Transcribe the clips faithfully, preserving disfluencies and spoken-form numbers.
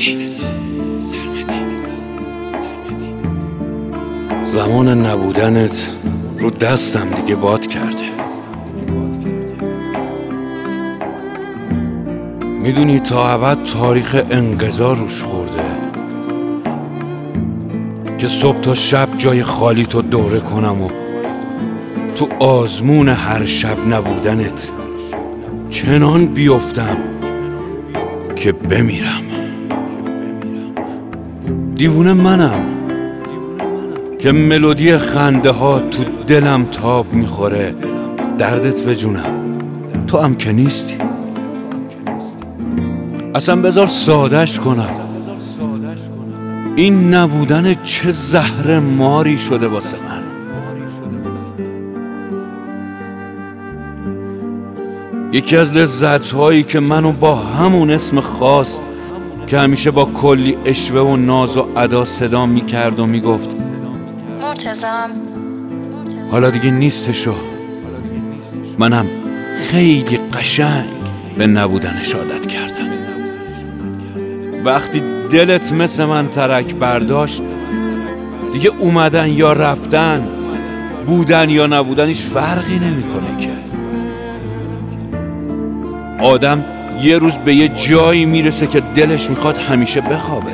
زمان نبودنت رو دستم دیگه باد کرده. میدونی تا ابد تاریخ انقضا روش خورده که صبح تا شب جای خالی تو دوره کنم و تو آزمون هر شب نبودنت چنان بیفتم که بمیرم. دیوونه منم که ملودی خنده ها تو دلم تاب میخوره دردت بجونم، تو هم که نیستی. اصلا بذار سادش کنم، این نبودن چه زهر ماری شده واسه من. یکی از لذت‌هایی که منو با همون اسم خاص که همیشه با کلی اشوه و ناز و ادا صدا میکرد و میگفت مرتضام، حالا دیگه نیستشو، منم خیلی قشنگ به نبودنش عادت کردم. وقتی دلت مثل من ترک برداشت دیگه اومدن یا رفتن، بودن یا نبودن هیچ فرقی نمیکنه که. آدم یه روز به یه جایی میرسه که دلش میخواد همیشه بخوابه.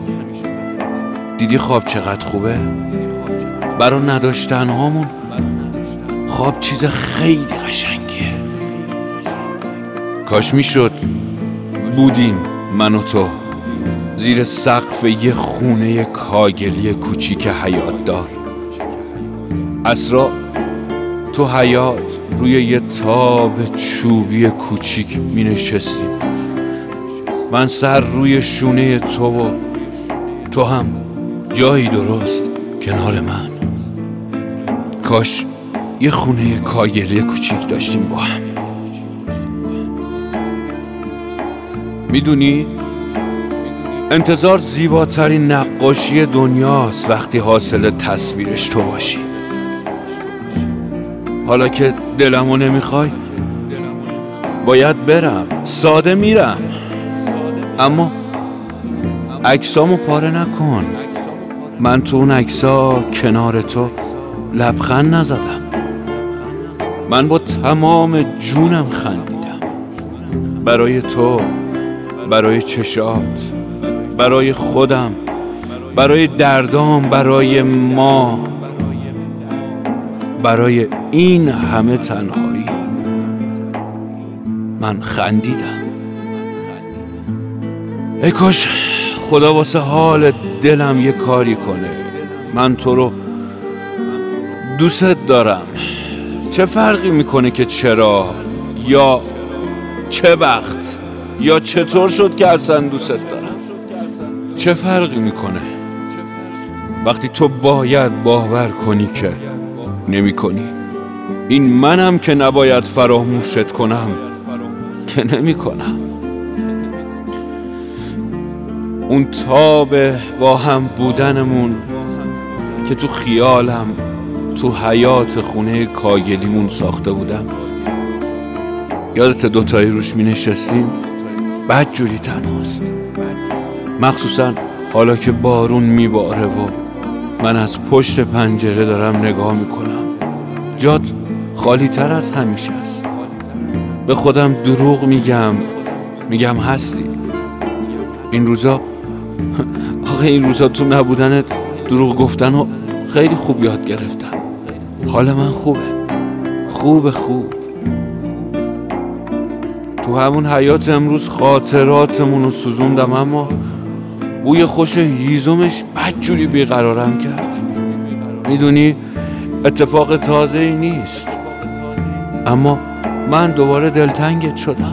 دیدی خواب چقدر خوبه؟ برا نداشتن هامون خواب چیز خیلی قشنگیه. کاش میشد بودیم من و تو زیر سقف یه خونه کاگلی کوچیک حیات دار، عصرا تو حیات روی یه تاب چوبی کوچیک می نشستیم، من سر روی شونه تو و تو هم جایی درست کنار من. کاش یه خونه کاگلی کوچیک داشتیم با هم. میدونی انتظار زیباترین نقاشی دنیاست وقتی حاصل تصویرش تو باشی. حالا که دلمو نمیخوای باید برم، ساده میرم، اما عکسامو پاره نکن. من تو اون عکسا کنار تو لبخند نزدم، من با تمام جونم خندیدم برای تو، برای چشات، برای خودم، برای دردام، برای ما، برای این همه تنهایی من خندیدم. ای کاش خدا واسه حال دلم یه کاری کنه. من تو رو دوست دارم، چه فرقی میکنه که چرا یا چه وقت یا چطور شد که اصلا دوست دارم. چه فرقی میکنه وقتی تو باید باور کنی که نمی کنی. این منم که نباید فراموشت کنم که نمی کنم. اون تاب با هم بودنمون که تو خیالم تو حیات خونه کاگلیمون ساخته بودم، یادت دوتایی روش می نشستیم؟ بد جوری تنهاست، مخصوصا حالا که بارون می باره و من از پشت پنجره دارم نگاه می کنم. جات خالی تر از همیشه است. به خودم دروغ میگم میگم هستی. این روزا آخه این روزا تو نبودنت دروغ گفتن و خیلی خوب یاد گرفتم. حال من خوبه، خوب خوب. تو همون حیات امروز خاطراتمون رو سوزوندم، اما بوی خوش هیزمش بدجوری بیقرارم کرد. میدونی اتفاق تازه ای نیست، اما من دوباره دلتنگت شدم.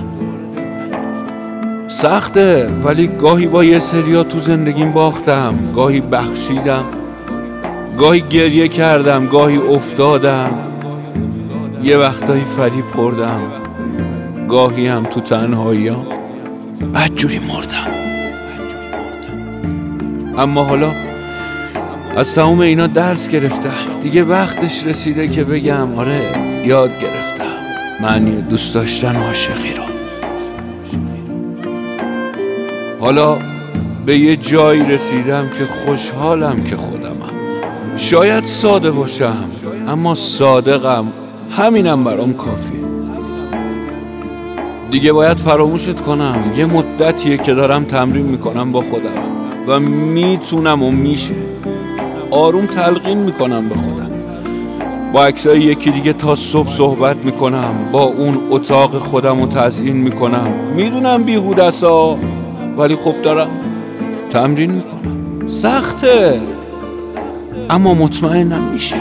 سخته، ولی گاهی با یه سریا تو زندگیم باختم، گاهی بخشیدم، گاهی گریه کردم، گاهی افتادم، یه وقتایی فریب خوردم، گاهی هم تو تنهایی‌ام بدجوری مردم. اما حالا از تمام اینا درس گرفتم. دیگه وقتش رسیده که بگم آره یاد گرفتم معنی دوست داشتن و عاشقی رو. حالا به یه جایی رسیدم که خوشحالم که خودمم. شاید ساده باشم اما صادقم، همینم برام کافیه. دیگه باید فراموشت کنم. یه مدتیه که دارم تمرین میکنم با خودم و میتونم و میشه. آروم تلقین میکنم به خودم. با عکسای یکی دیگه تا صبح صحبت میکنم، با اون اتاق خودم رو تزیین میکنم. میدونم بیهوده‌سا، ولی خب دارم تمرین میکنم. سخته اما مطمئنم میشه.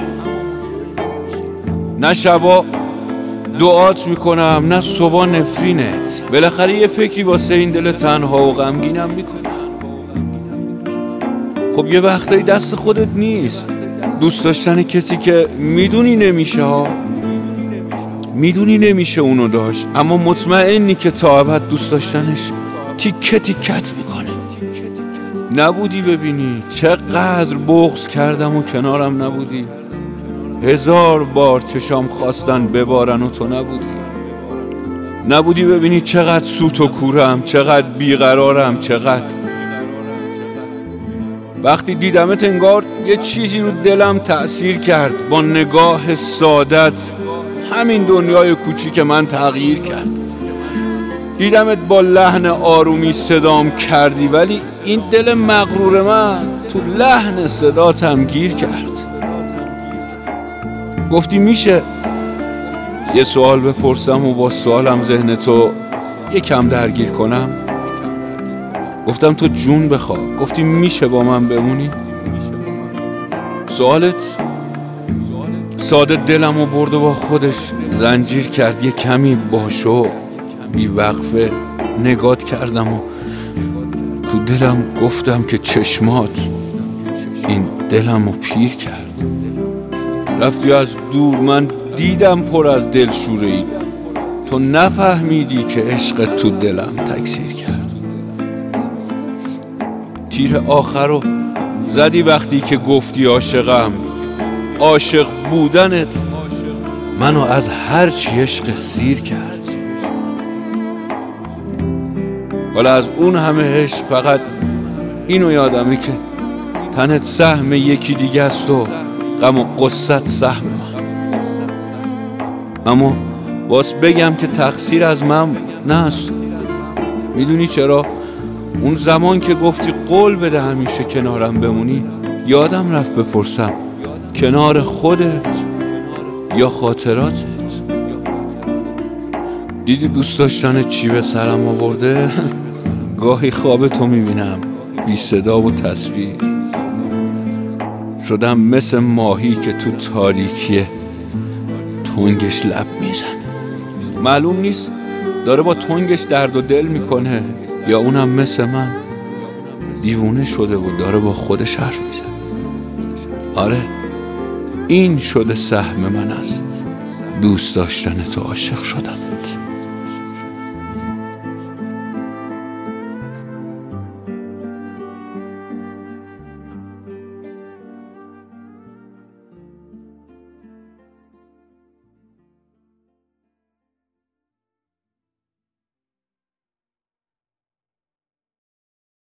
نه شبا دعات میکنم نه صبح نفرینت. بالاخره یه فکری واسه این دل تنها و غمگینم میکنم. خب یه وقتایی دست خودت نیست. دوست داشتن کسی که میدونی نمیشه ها، میدونی نمیشه اونو داشت، اما مطمئنی که تا ابد دوست داشتنش تیکه تیکت میکنه. نبودی ببینی چقدر بغض کردم و کنارم نبودی. هزار بار چشام خواستن ببارن و تو نبودی. نبودی ببینی چقدر سوت و کورم، چقدر بیقرارم، چقدر. وقتی دیدمت انگار یه چیزی رو دلم تأثیر کرد. با نگاه سادت همین دنیای کوچیک من تغییر کرد. دیدمت با لحن آرومی صدام کردی، ولی این دل مغرور من تو لحن صداتم گیر کرد. گفتی میشه یه سوال بپرسم و با سوالم ذهن تو یکم درگیر کنم. گفتم تو جون بخوا. گفتی میشه با من بمونی. سوالت ساده دلم رو برد و با خودش زنجیر کرد. یه کمی باشو بی وقفه نگات کردم و تو دلم گفتم که چشمات این دلم رو پیر کرد. رفتی از دور، من دیدم پر از دلشوره ای. تو نفهمیدی که عشق تو دلم تکثیر کرد. تیر آخر رو زدی وقتی که گفتی عاشقم. عاشق بودنت منو از هر چی عشق سیر کرد. حالا از اون همه عشق فقط اینو یادمه که تنت سهم یکی دیگه است و غم و قصت سهم من. اما باز بگم که تقصیر از من نه است. میدونی چرا؟ اون زمان که گفتی قول بده همیشه کنارم بمونی، یادم رفت بپرسم کنار خودت یا خاطراتت. دیدی دوست داشتن چی به سرم آورده؟ گاهی خواب تو میبینم بی صدا و تصویر. شدم مثل ماهی که تو تاریکی تنگش لب میزنه. معلوم نیست داره با تنگش درد و دل میکنه یا اونم مثل من دیوونه شده و داره با خودش حرف میزنه. آره این شده سهم من از دوست داشتن تو عاشق شدم.